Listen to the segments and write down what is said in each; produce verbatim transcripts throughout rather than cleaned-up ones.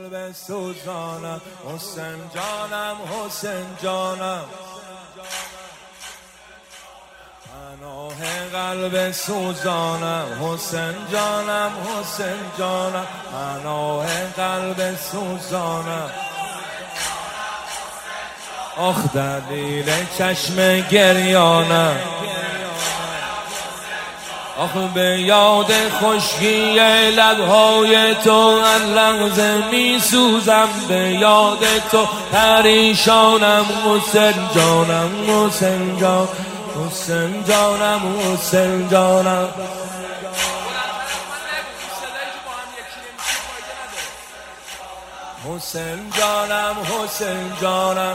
قلب سوزانم حسین جانم حسین جانم پناه قلب سوزانم حسین جانم حسین جانم پناه قلب سوزانم آخ دلیل چشم گریانم آخ به یاد خشکی لبهای تو هر لحظه می سوزم به یاد تو پریشانم حسین جانم حسین جان حسین جانم حسین جانم حسین جانم حسین جانم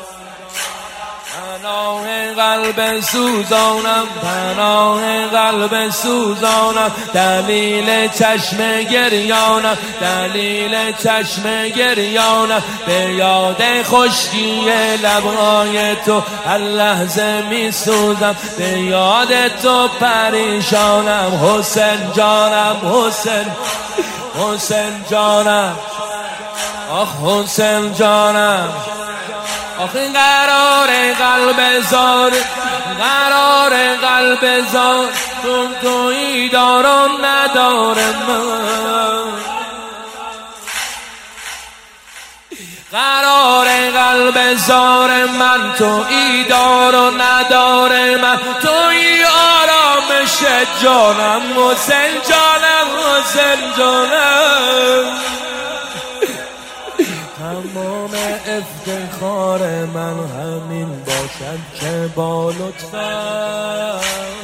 پناه قلب سوزانم پناه قلب سوزانم دلیل چشم گریانم دلیل چشم گریانم به یاد خشکی لبهای تو هر لحظه می سوزم به یاد تو پریشانم حسین جانم حسین حسین جانم آخ حسین جانم آخه قرار قلب زار قرار قلب زار تو تویی دارم نداره من قرار قلب زار من تویی دار و نداره من تویی آرامش جانم حسین جانم حسین جانم تمام افتخار من همین باشد که با لطفت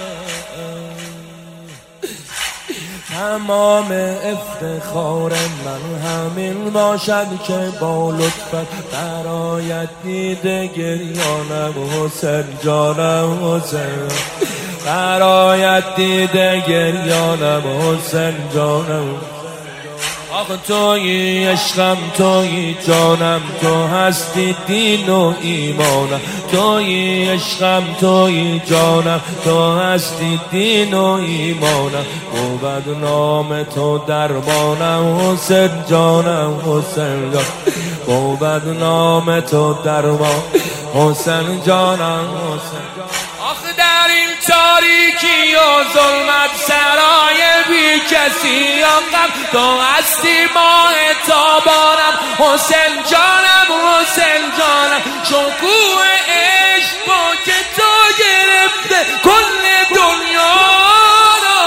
تمام افتخار من همین باشد که با لطفت برایت دیده گریانم حسین جانم حسین برایت دیده گریانم حسین جانم آخ تویی عشقم تویی جانم تو هستی دین و ایمانم تویی عشقم تویی جانم تو هستی دین و ایمانم بود نام تو درمانم حسین جانم حسین جانم بود نام تو درمان حسین جانم حسین آخ در این تاریکی و ظلمت سرای بی کسی آقم تو هستی ماه تابانم حسین جانم حسین جانم شکوه عشق با که تو گرفته کل دنیا را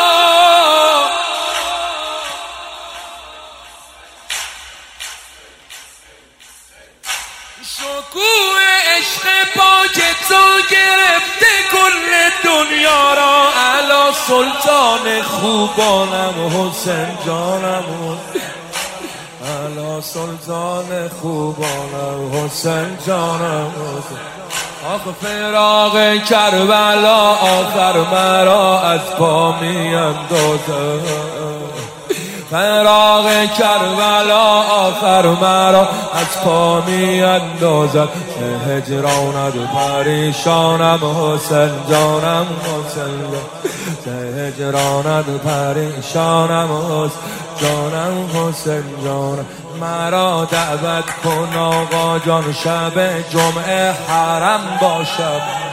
شکوه عشق با که تو گرفته کل دنیا را علا سلطان خوبانم حسین جانم علا سلطان خوبانم حسین جانم آخ فراق کربلا آخر مرا از پا می اندازه فراق کربلا آخر مرا از پا می اندازد به هجرانت پریشانم حسین جانم حسین به هجرانت پریشانم حسین جانم حسین جانم مرا دعوت کن آقا جان شب جمعه حرم باشم